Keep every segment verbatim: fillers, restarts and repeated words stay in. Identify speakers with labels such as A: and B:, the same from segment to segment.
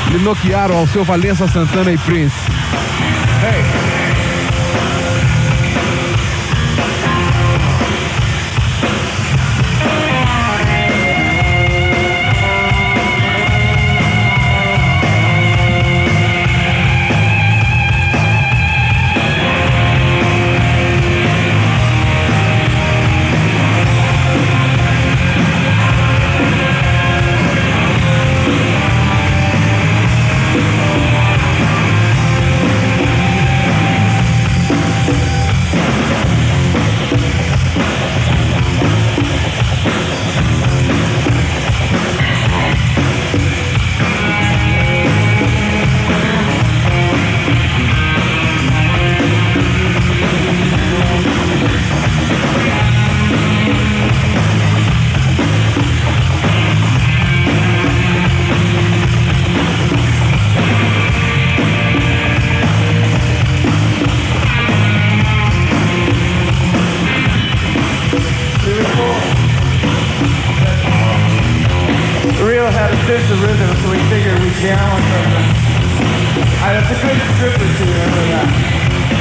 A: lhe noquearam Alceu Valença, Santana e Prince. Hey.
B: Sense of rhythm, so we figured we'd jam on something. Uh, that's a good strip or two, remember that.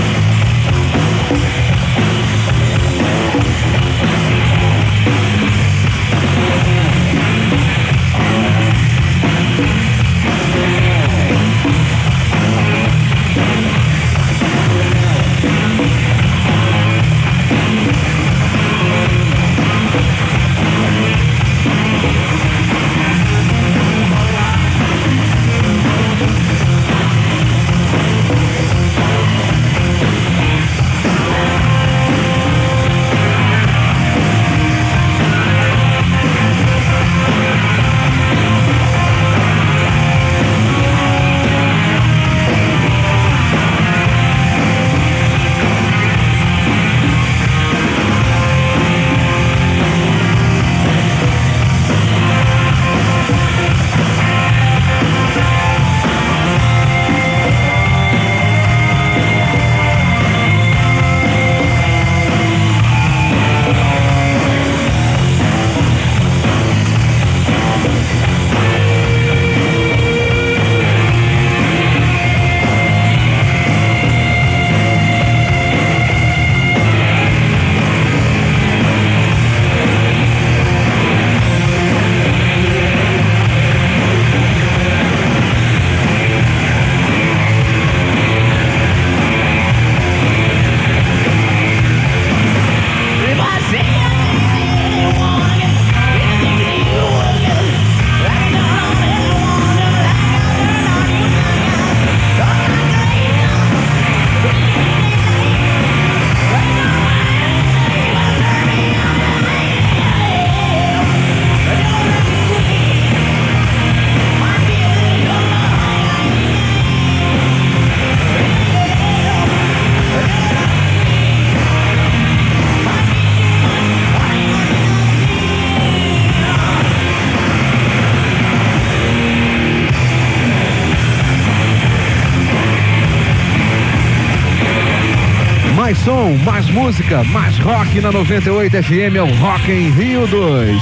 A: Mais som, mais música, mais rock na noventa e oito F M, é o Rock em Rio dois.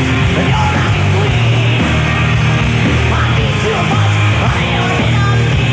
C: Might be too much, I only know me.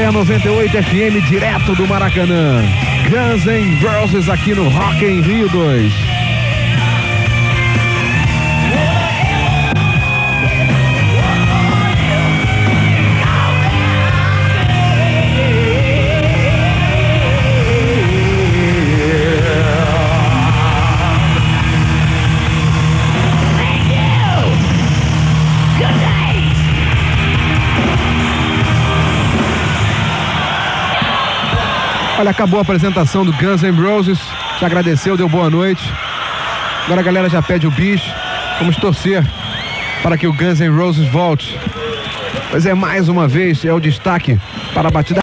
A: vai a noventa e oito F M direto do Maracanã. Guns N' Roses aqui no Rock in Rio dois. Olha, acabou a apresentação do Guns N' Roses. Já agradeceu, deu boa noite. Agora a galera já pede o bicho. Vamos torcer para que o Guns N' Roses volte. Pois é, mais uma vez é o destaque para a batida.